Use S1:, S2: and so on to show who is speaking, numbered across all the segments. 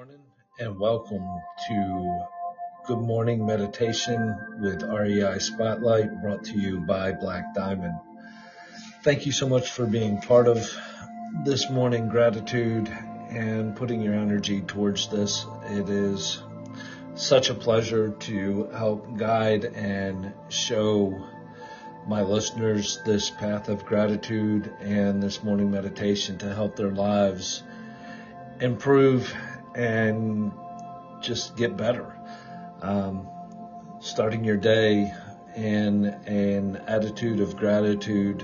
S1: morning, and welcome to Good Morning Meditation with REI Spotlight, brought to you by Black Diamond. Thank you so much for being part of this morning gratitude and putting your energy towards this. It is such a pleasure to help guide and show my listeners this path of gratitude and this morning meditation to help their lives improve and just get better. Starting your day in an attitude of gratitude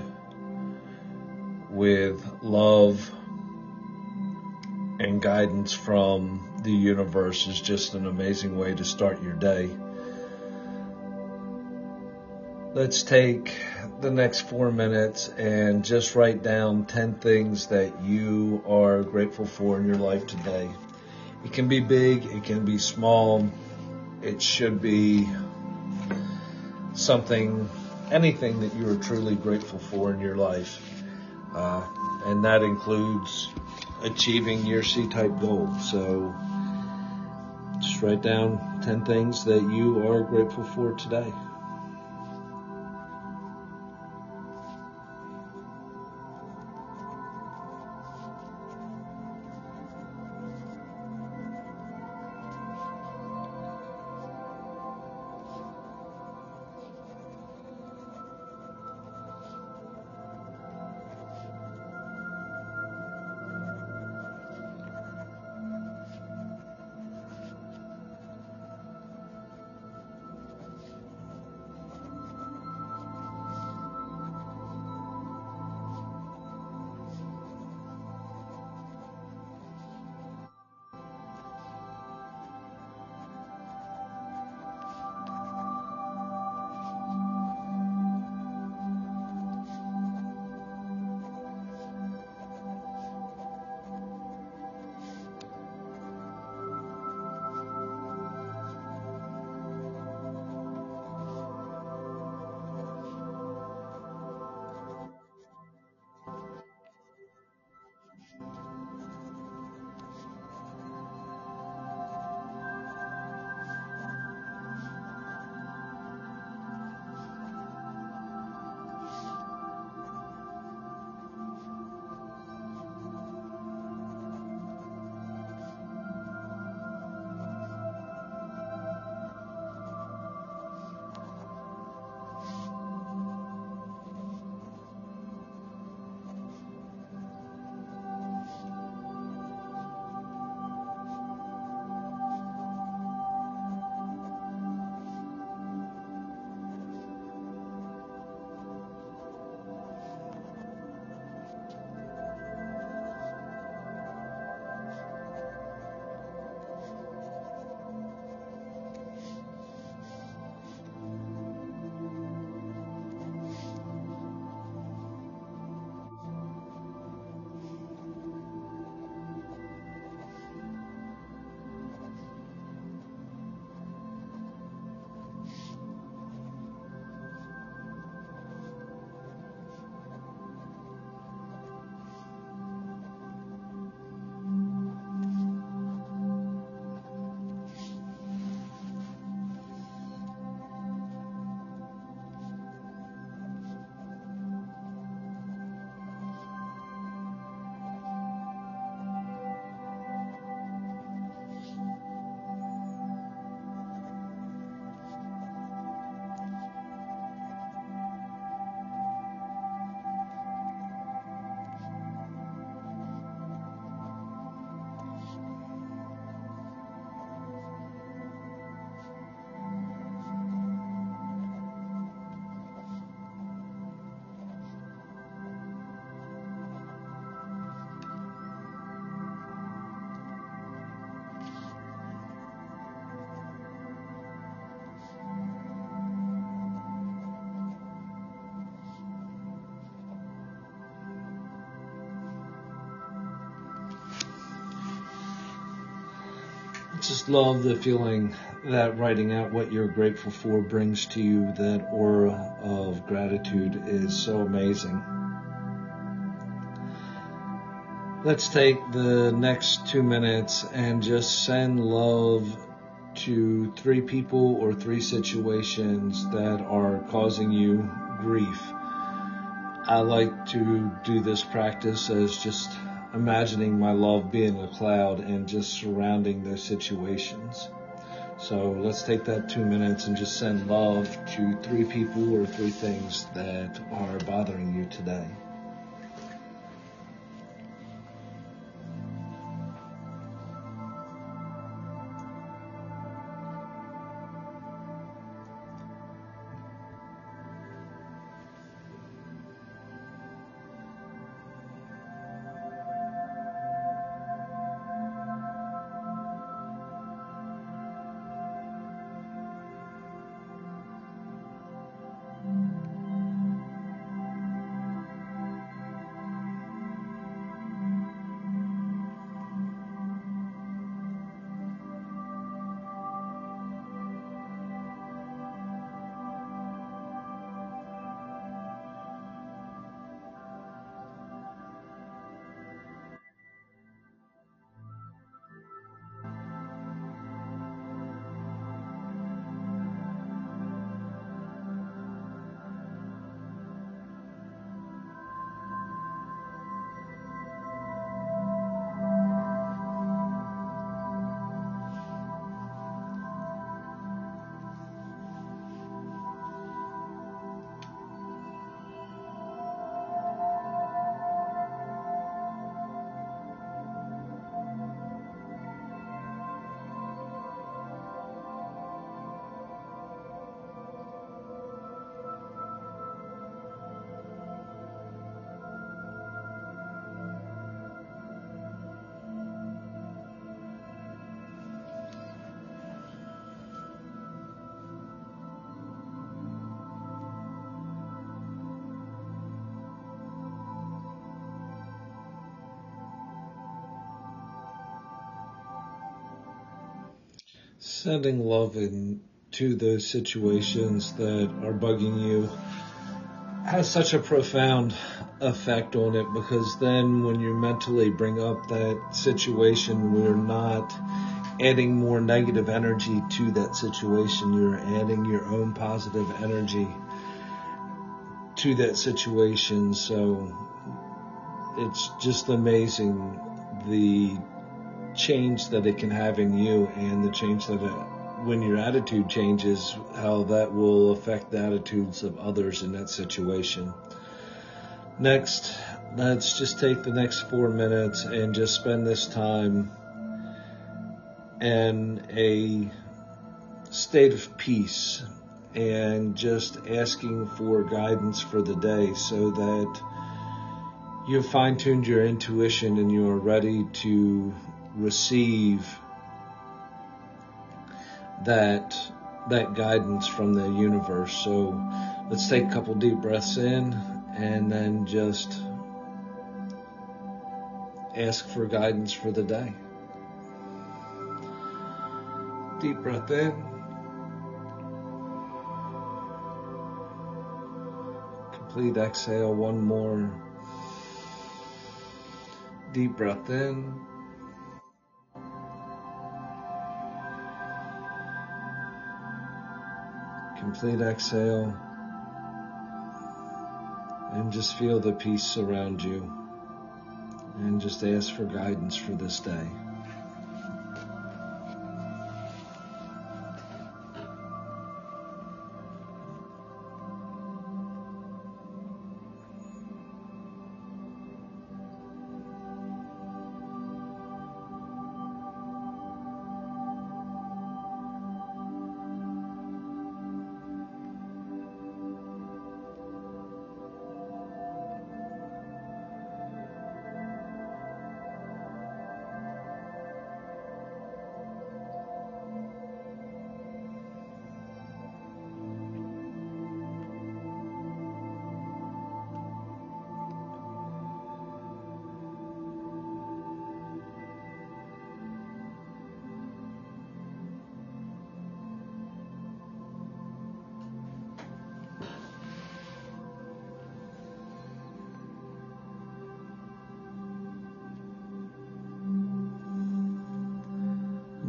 S1: with love and guidance from the universe is just an amazing way to start your day. Let's take the next 4 minutes and just write down 10 things that you are grateful for in your life today. It can be big, it can be small, it should be anything that you are truly grateful for in your life. And that includes achieving your C-type goal. So just write down 10 things that you are grateful for today. Just love the feeling that writing out what you're grateful for brings to you. That aura of gratitude is so amazing. Let's take the next 2 minutes and just send love to 3 people or 3 situations that are causing you grief. I like to do this practice as just imagining my love being a cloud and just surrounding those situations. So let's take that 2 minutes and just send love to 3 people or 3 things that are bothering you today. Sending love into those situations that are bugging you has such a profound effect on it, because then when you mentally bring up that situation, we're not adding more negative energy to that situation. You're adding your own positive energy to that situation. So it's just amazing the change that it can have in you, and the change that when your attitude changes, how that will affect the attitudes of others in that situation. Next, let's just take the next 4 minutes and just spend this time in a state of peace and just asking for guidance for the day, so that you've fine-tuned your intuition and you are ready to receive that guidance from the universe. So let's take a couple deep breaths in and then just ask for guidance for the day. Deep breath in. Complete exhale. One more. Deep breath in. Complete exhale. And just feel the peace surround you. And just ask for guidance for this day.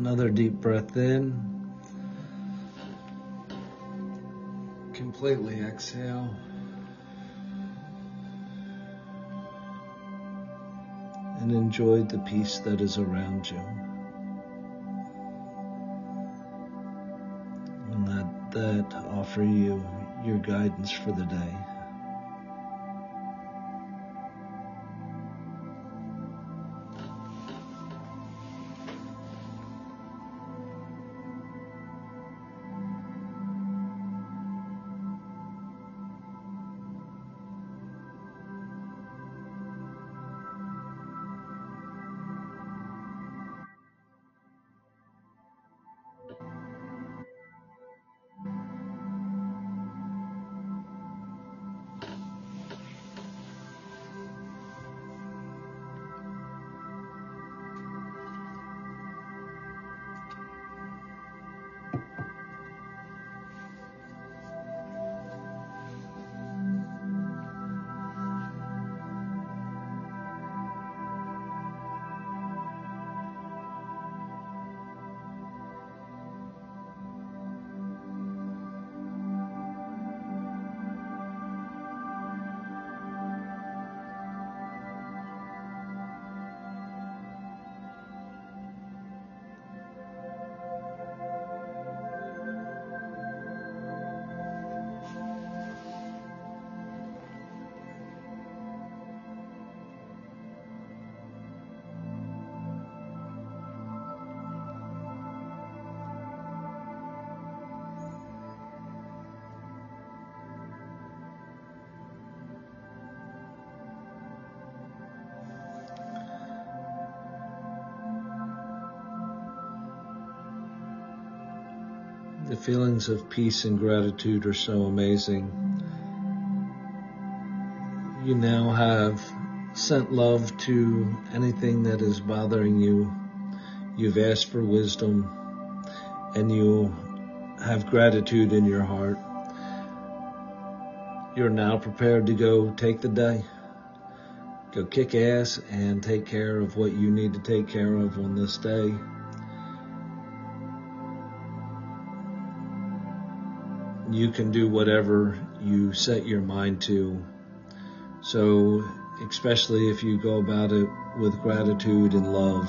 S1: Another deep breath in. Completely exhale. And enjoy the peace that is around you. And let that offer you your guidance for the day. The feelings of peace and gratitude are so amazing. You now have sent love to anything that is bothering you. You've asked for wisdom, and you have gratitude in your heart. You're now prepared to go take the day. Go kick ass and take care of what you need to take care of on this day. You can do whatever you set your mind to. So, especially if you go about it with gratitude and love.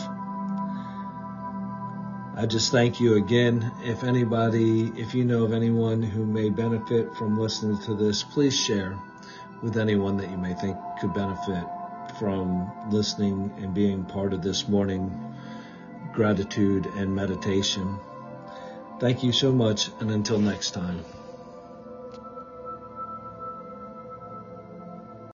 S1: I just thank you again. If you know of anyone who may benefit from listening to this, please share with anyone that you may think could benefit from listening and being part of this morning gratitude and meditation. Thank you so much, and until next time.